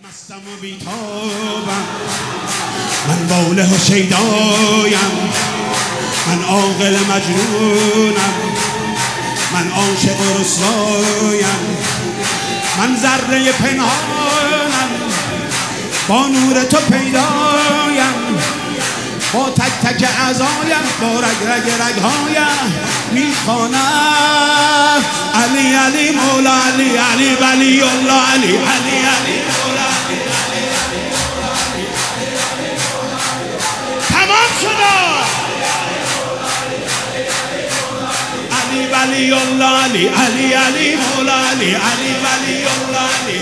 مستم و بیتابم، من واله و شیدایم، من عاقل مجنونم، من عاشق و رسوایم، من ذره پنهانم، با نور تو پیدایم، با تک تک اعضایم، با رگ رگ رگهایم میخوانم علی علی مولا علی علی ولی الله علی علی علی مولا علی علی تمام شد علی ولی الله علی علی علی مولا علی علی ولی الله علی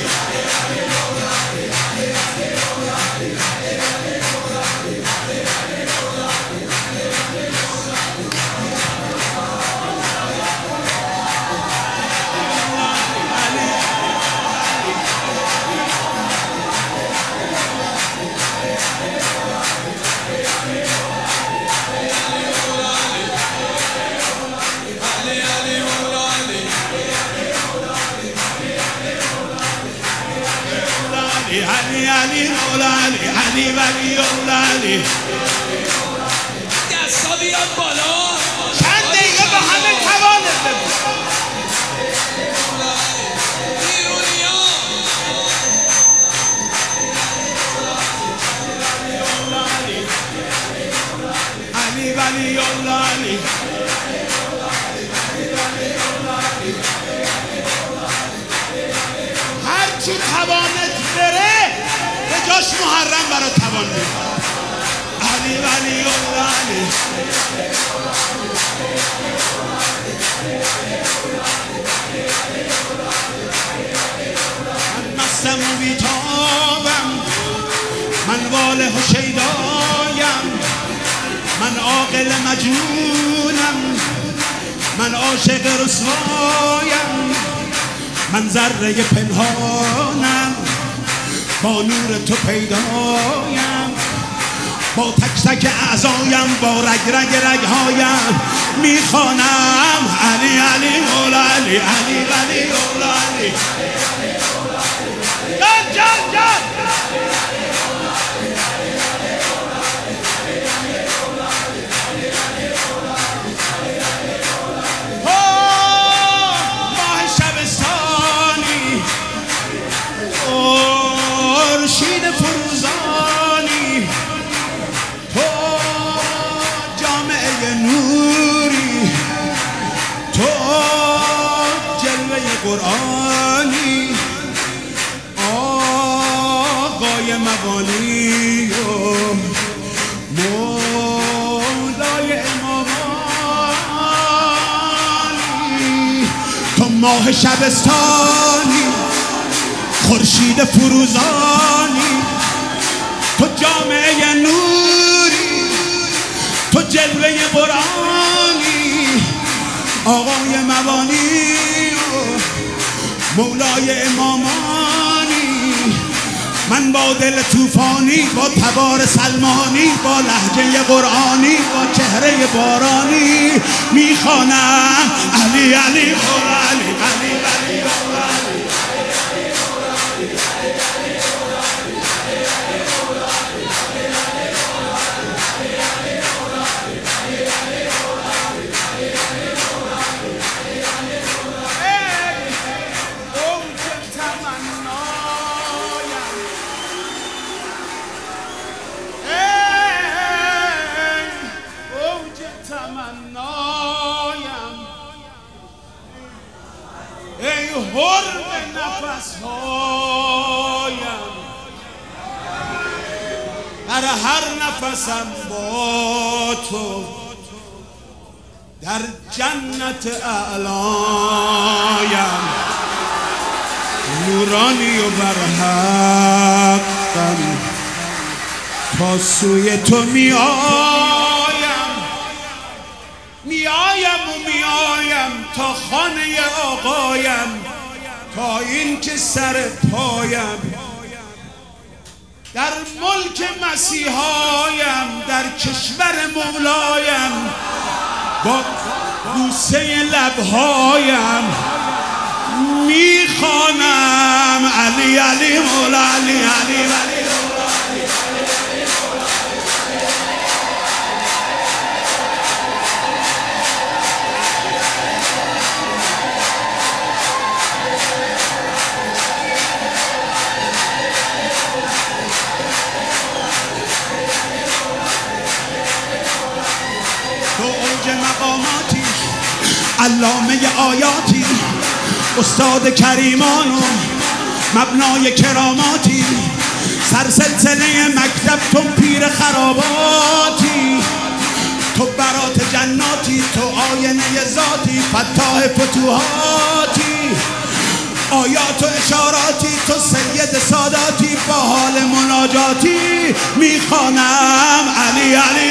علی علی مولا علی علی ولی الله علی دستا بیاد بالا چند دقیقه به همه توانت بده علی ولی الله علی هرچی توانت بره به جاش محرم برای توان بده علی ولی الله علی من مستم و بیتابم، من واله و شیدایم، من عاقل مجنونم، من عاشق رسوایم، من ذره پنهانم، با نور تو پیدایم، با تک تک اعضایم، با رگ رگ رگهایم میخوانم علی علی مولا علی علی ولی مولا علی جان جان جان ماه شبستانی خورشید فروزانی تو جامعه نوری تو جلوه قرآنی آقای مبانی و مولای امامانی تو ماه شبستانی خورشید فروزانی تو جامعه نوری تو جلوه قرآنی آقای مبانی و مولای امامانی من با دل توفانی با تبار سلمانی با لهجه قرآنی با چهره بارانی میخوانم علی علی مولا علی علی ولی مولا علی ای حرم نفسهایم در هر نفسم با تو در جنت اعلایم نورانی و برحقم تا سوی تو میآیم و میآیم تا خانه آقایم تا این که سر پایم در ملک مسیحایم در کشور مولایم با بوسه لبهایم میخوانم علی علی مولا علی علی علامه آیاتی، استاد کریمان و مبنای کراماتی، سرسلسله مکتب تو پیر خراباتی، تو برات جناتی، تو آینه ذاتی، فتاح فتوحاتی، آیات و اشاراتی، تو سید ساداتی، با حال مناجاتی میخوانم علی علی